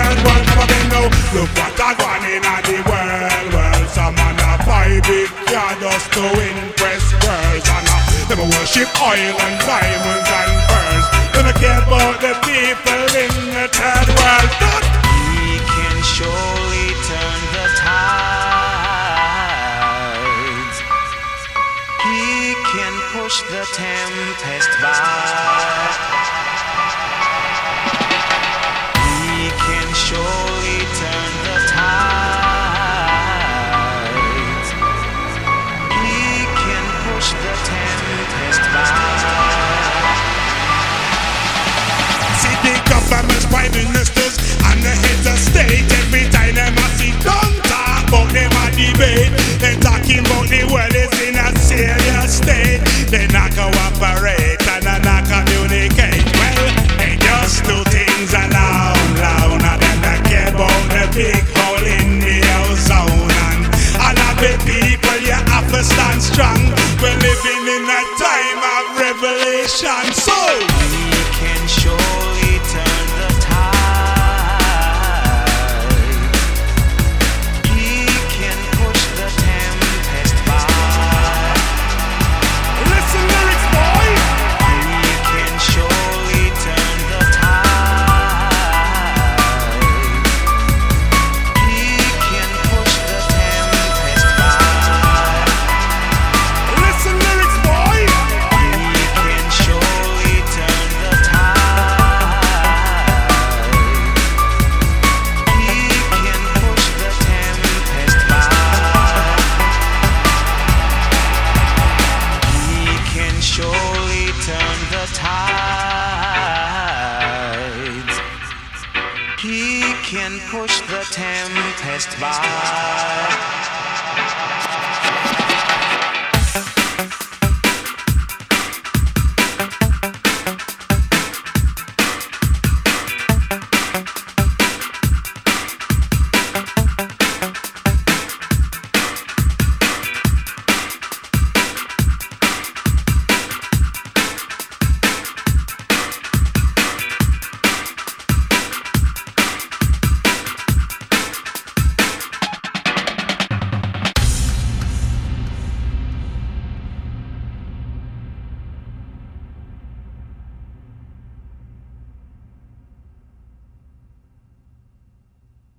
third world never been no. Look what I want in the world. Some man a buy big car just to impress girls, and them a worship oil and diamonds and pearls. They don't care about the people in the third world. He can surely turn the tides. He can push the tempest by. He can surely turn the tides. He can push the tempest by. See the government's prime ministers and the heads of state. Every time them a sit down talk about them a debate, they talking about the world is in a serious state. They not cooperate and they not communicate. Well, they just do things alone, and then they care about the big hole in the ozone. And all of the people, you have to stand strong. We're living in a time of revelation, so He can surely turn the tide. He can push the tempest by. listen lyrics, boy. He can surely turn the tide. He can push the tempest by. Listen lyrics, boy. He can surely turn the tide. He can push the tempest by. He can surely turn the tides. He can push the tempest by.